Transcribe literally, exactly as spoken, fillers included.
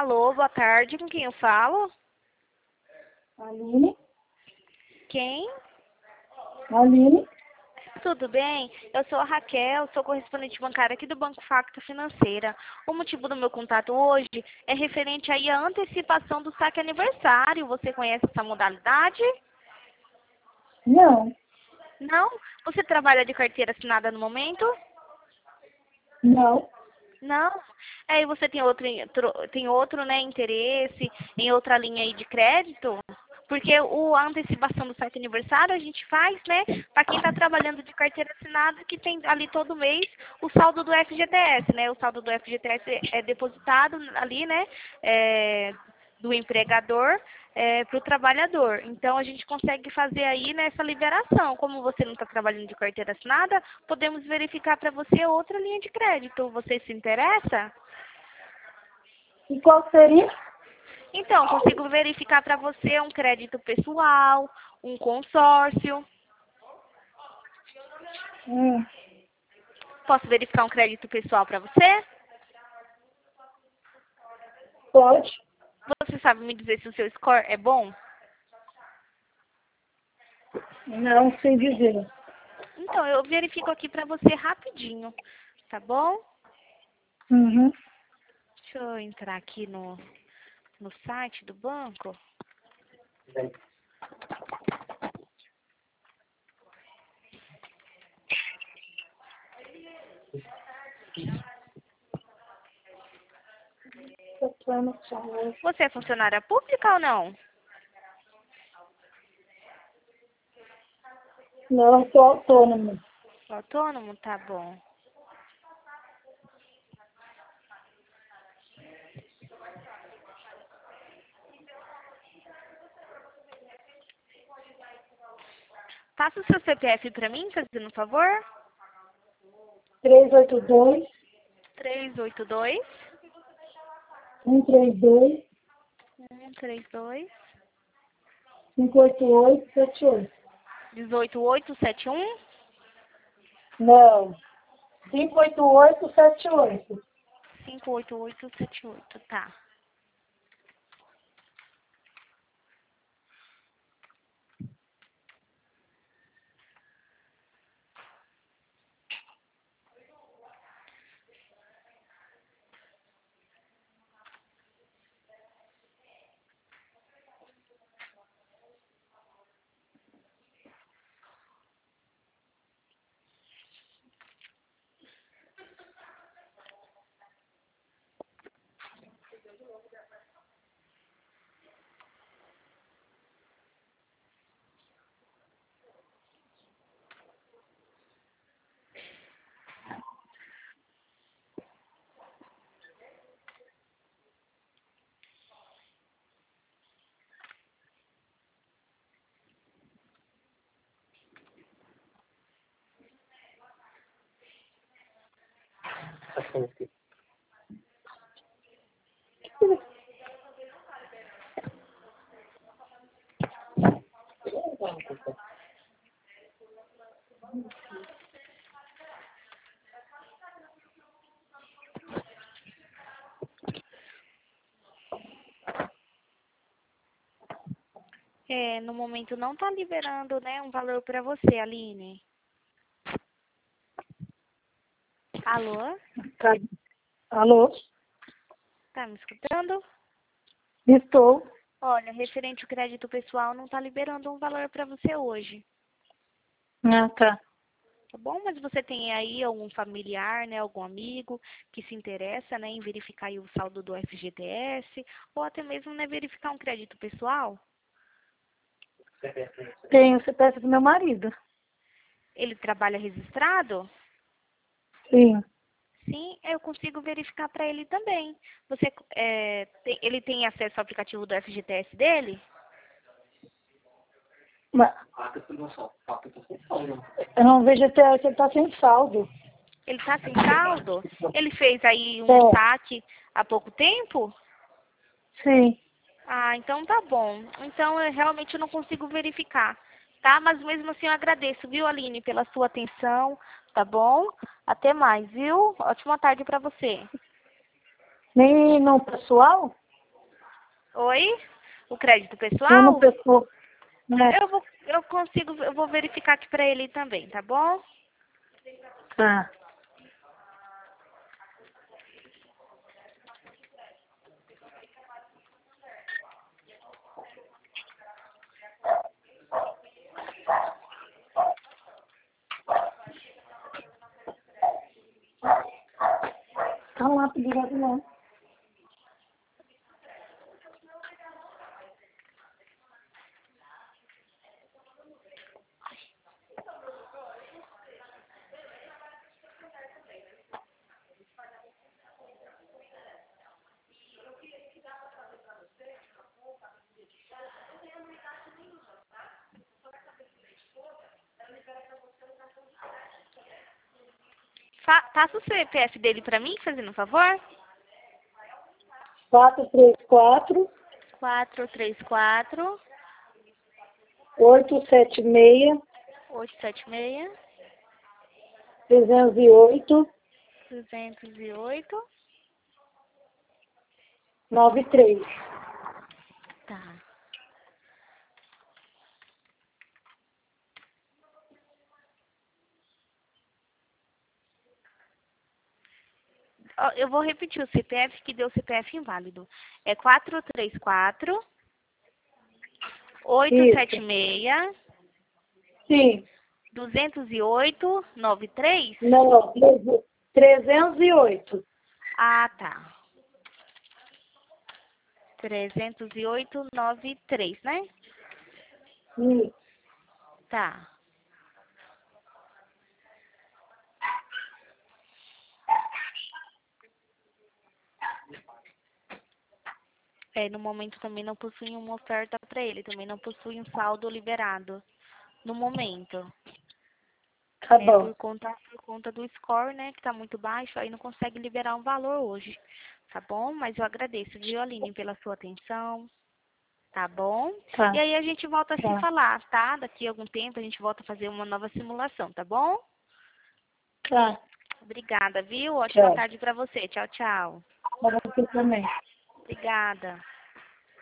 Alô, boa tarde, com quem eu falo? Aline? Quem? Aline? Tudo bem? Eu sou a Raquel, sou correspondente bancária aqui do Banco Facto Financeira. O motivo do meu contato hoje é referente aí à antecipação do saque aniversário. Você conhece essa modalidade? Não, Não? Você trabalha de carteira assinada no momento? não. Não? Aí você tem outro, tem outro, né, interesse em outra linha aí de crédito? Porque o, a antecipação do saque aniversário a gente faz, né, para quem está trabalhando de carteira assinada, que tem ali todo mês o saldo do F G T S, né? O saldo do F G T S é depositado ali, né, é, do empregador para o trabalhador. Então, a gente consegue fazer aí nessa liberação. Como você não está trabalhando de carteira assinada, podemos verificar para você outra linha de crédito. Você se interessa? E qual seria? Então, consigo verificar para você um crédito pessoal, um consórcio. Hum, Posso verificar um crédito pessoal para você? pode? Você sabe me dizer se o seu score é bom? Não, sem dizer. Então, eu verifico aqui para você rapidinho, tá bom? Uhum. Deixa eu entrar aqui no, no site do banco. Você é funcionária pública ou não? Não, sou autônoma. Autônomo? Tá bom. Passa o seu C P F para mim, fazendo um favor. três oito dois, três oito dois, um três dois, um três dois, cinco oito oito, sete oito. um oito oito sete um. Não, cinco oito oito, sete oito. cinco oito oito sete oito, tá. É, no momento não tá liberando, né, um valor para você, Aline. Alô? Tá. Alô? Tá me escutando? Estou. Olha, referente ao crédito pessoal, não tá liberando um valor para você hoje, Ah, tá. tá bom? Mas você tem aí algum familiar, né, algum amigo que se interessa, né, em verificar aí o saldo do F G T S ou até mesmo, né, verificar um crédito pessoal? Tenho o C P F do meu marido. Ele trabalha registrado? Sim. Sim, eu consigo verificar para ele também. Você, é, tem- ele tem acesso ao aplicativo do F G T S dele? Mas eu não vejo até que ele está sem saldo. Ele está sem saldo? Ele fez aí um É, saque há pouco tempo? sim. Ah, então tá bom. Então eu realmente não consigo verificar, tá? Mas mesmo assim eu agradeço, viu, Aline, pela sua atenção, tá bom? Até mais, viu? Ótima tarde para você. Nem no pessoal? Oi? O crédito Tem pessoal? uma pessoa, né? Eu vou, eu consigo, eu vou verificar aqui pra ele também, tá bom? Tá. Tá lá, pedindo não. Fa- passa o C P F dele pra mim, fazendo um favor. quatro três quatro, Quatro três quatro, oito sete seis, oito sete seis, trezentos e oito, duzentos e oito. nove três. Tá. Ó, eu vou repetir o C P F que deu C P F inválido. É quatro três quatro, oito sete Isso. seis, Sim. duzentos e oito, noventa e três. Não, trezentos e oito. Ah, tá. trezentos e oito, noventa e três, né? Isso. Tá. É, no momento também não possui uma oferta para ele, também não possui um saldo liberado. No momento. Tá É bom. por conta, por conta do score, né, que tá muito baixo, aí não consegue liberar um valor hoje. Tá bom? Mas eu agradeço, viu, Aline, pela sua atenção. Tá bom? E Tá. aí a gente volta a se Tá. falar, tá? Daqui a algum tempo a gente volta a fazer uma nova simulação, tá bom? Tá. Obrigada, viu? Ótima Tchau. tarde para você. Tchau, tchau. Para você também. Obrigada.